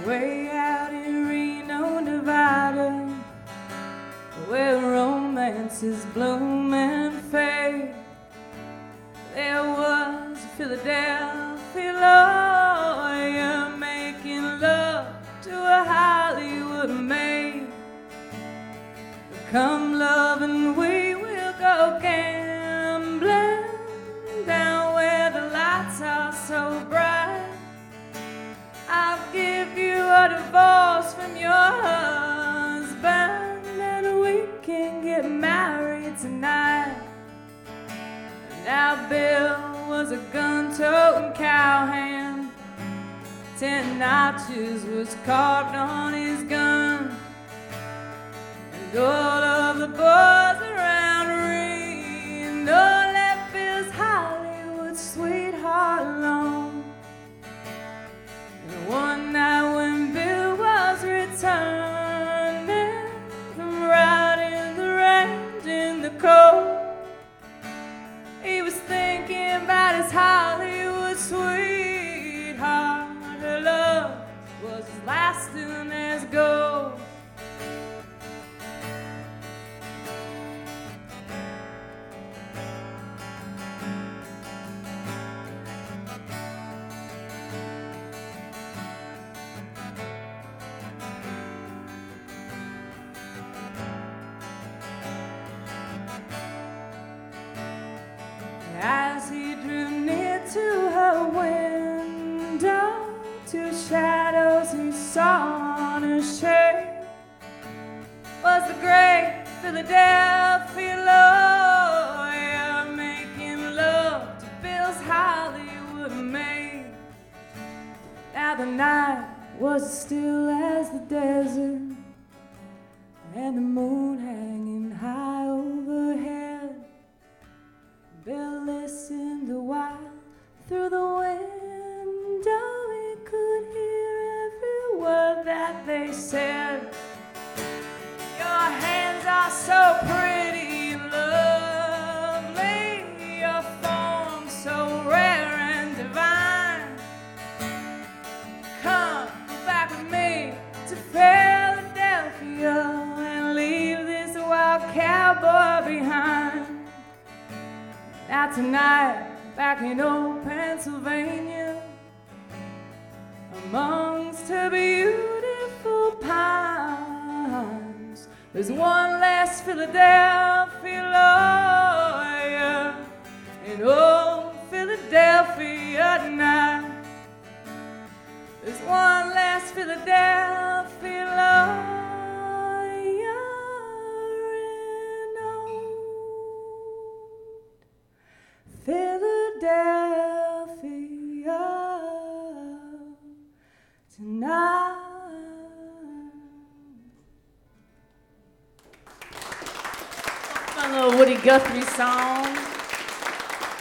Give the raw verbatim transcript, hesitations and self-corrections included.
way out in Reno, Nevada, where romances bloom and fade. There was a Philadelphia lawyer making love to a Hollywood maid. Come love and we will go gambling down where the lights are so bright. I'll give you a divorce from your husband and we can get married tonight. Now Bill was a gun-toting cowhand. Ten notches was carved on his gun. And all of the boys around Reno left Bill's Hollywood sweetheart alone. And one night when Bill was returning from riding the range in the cold, he was thinking about his Hollywood sweetheart. Her love was as lasting as gold. As he drew near to her window, two shadows he saw on her shade was the great Philadelphia lawyer making love to Bill's Hollywood maid. Now the night was as still as the desert, and the moon hanging high overhead. Bill listened a while through the window. He could hear every word that they said. Your hands are so pretty and lovely, your form so rare and divine. Come back with me to Philadelphia and leave this wild cowboy behind. Now tonight, back in old Pennsylvania, amongst her beautiful pines, there's one less Philadelphia lawyer in old Philadelphia tonight. There's one less Philadelphia lawyer. Philadelphia tonight. Fun little Woody Guthrie song.